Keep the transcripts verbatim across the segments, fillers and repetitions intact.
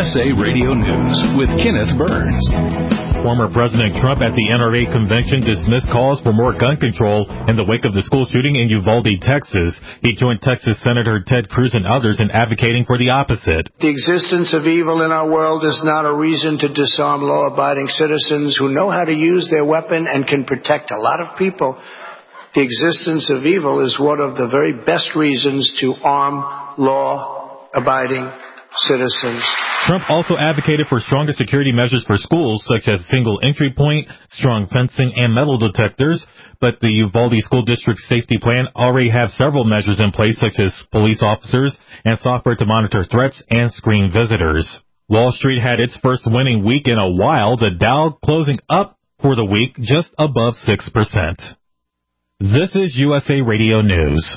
S A Radio News with Kenneth Burns. Former President Trump at the N R A convention dismissed calls for more gun control in the wake of the school shooting in Uvalde, Texas. He joined Texas Senator Ted Cruz and others in advocating for the opposite. The existence of evil in our world is not a reason to disarm law-abiding citizens who know how to use their weapon and can protect a lot of people. The existence of evil is one of the very best reasons to arm law-abiding citizens. Trump also advocated for stronger security measures for schools, such as single entry point, strong fencing, and metal detectors. But the Uvalde School District Safety Plan already have several measures in place, such as police officers and software to monitor threats and screen visitors. Wall Street had its first winning week in a while, the Dow closing up for the week just above six percent. This is U S A Radio News.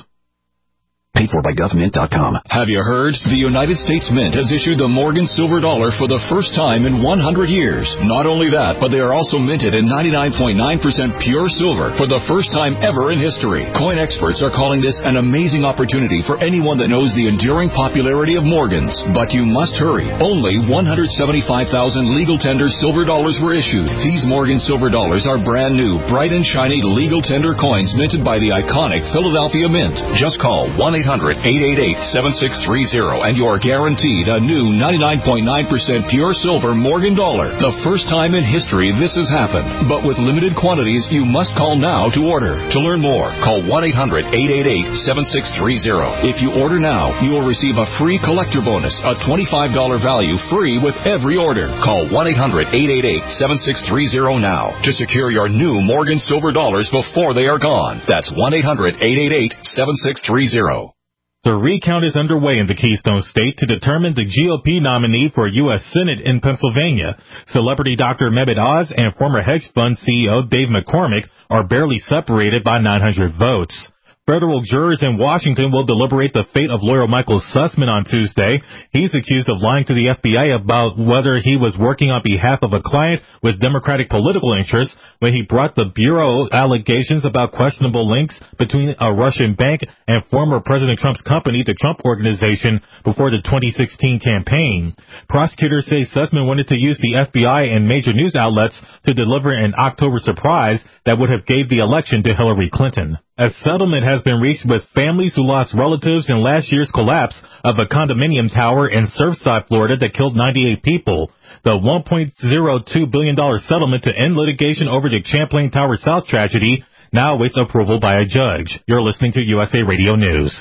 Paid for by gov mint dot com. Have you heard? The United States Mint has issued the Morgan Silver Dollar for the first time in one hundred years. Not only that, but they are also minted in ninety-nine point nine percent pure silver for the first time ever in history. Coin experts are calling this an amazing opportunity for anyone that knows the enduring popularity of Morgans. But you must hurry. Only one hundred seventy-five thousand legal tender silver dollars were issued. These Morgan Silver Dollars are brand new, bright and shiny legal tender coins minted by the iconic Philadelphia Mint. Just call one eight hundred eight eight eight seven six three zero and you're guaranteed a new ninety-nine point nine percent pure silver Morgan dollar. The first time in history this has happened. But with limited quantities, you must call now to order. To learn more, call one eight hundred eight eight eight seven six three zero. If you order now, you will receive a free collector bonus, a twenty-five dollars value free with every order. Call one eight hundred eight eight eight seven six three zero now to secure your new Morgan Silver Dollars before they are gone. That's one eight hundred eight eight eight seven six three zero. The recount is underway in the Keystone State to determine the G O P nominee for U S Senate in Pennsylvania. Celebrity Doctor Mehmet Oz and former hedge fund C E O Dave McCormick are barely separated by nine hundred votes. Federal jurors in Washington will deliberate the fate of lawyer Michael Sussman on Tuesday. He's accused of lying to the F B I about whether he was working on behalf of a client with Democratic political interests when he brought the Bureau allegations about questionable links between a Russian bank and former President Trump's company, the Trump Organization, before the twenty sixteen campaign. Prosecutors say Sussman wanted to use the F B I and major news outlets to deliver an October surprise that would have gave the election to Hillary Clinton. A settlement has been reached with families who lost relatives in last year's collapse of a condominium tower in Surfside, Florida that killed ninety-eight people. The one point zero two billion dollars settlement to end litigation over the Champlain Tower South tragedy now awaits approval by a judge. You're listening to U S A Radio News.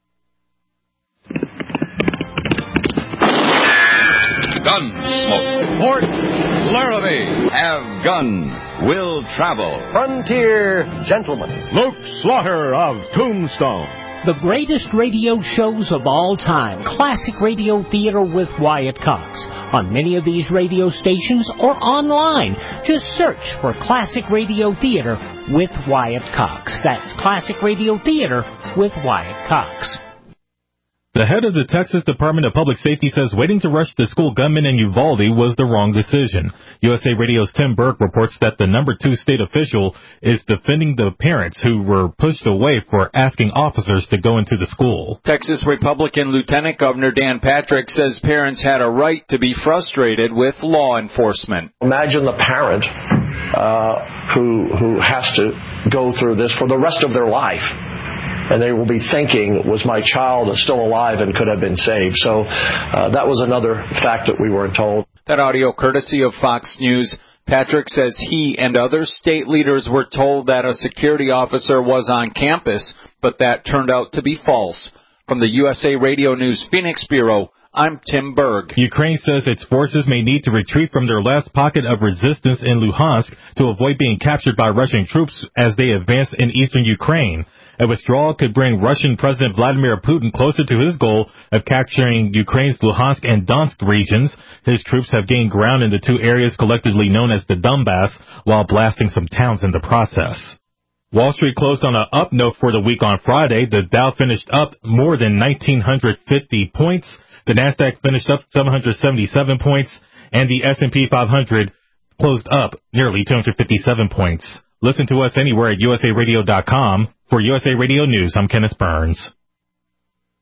Gunsmoke. Port Laramie. Have gun. Will travel. Frontier Gentleman. Luke Slaughter of Tombstone. The greatest radio shows of all time. Classic Radio Theater with Wyatt Cox. On many of these radio stations or online. Just search for Classic Radio Theater with Wyatt Cox. That's Classic Radio Theater with Wyatt Cox. The head of the Texas Department of Public Safety says waiting to rush the school gunman in Uvalde was the wrong decision. U S A Radio's Tim Burke reports that the number two state official is defending the parents who were pushed away for asking officers to go into the school. Texas Republican Lieutenant Governor Dan Patrick says parents had a right to be frustrated with law enforcement. Imagine the parent uh, who who has to go through this for the rest of their life. And they will be thinking, was my child still alive and could have been saved? So uh, that was another fact that we weren't told. That audio courtesy of Fox News. Patrick says he and other state leaders were told that a security officer was on campus, but that turned out to be false. From the U S A Radio News Phoenix Bureau, I'm Tim Berg. Ukraine says its forces may need to retreat from their last pocket of resistance in Luhansk to avoid being captured by Russian troops as they advance in eastern Ukraine. A withdrawal could bring Russian President Vladimir Putin closer to his goal of capturing Ukraine's Luhansk and Donetsk regions. His troops have gained ground in the two areas collectively known as the Donbass, while blasting some towns in the process. Wall Street closed on an up note for the week on Friday. The Dow finished up more than one thousand nine hundred fifty points. The Nasdaq finished up seven hundred seventy-seven points, and the S and P five hundred closed up nearly two hundred fifty-seven points. Listen to us anywhere at U S A radio dot com. For U S A Radio News, I'm Kenneth Burns.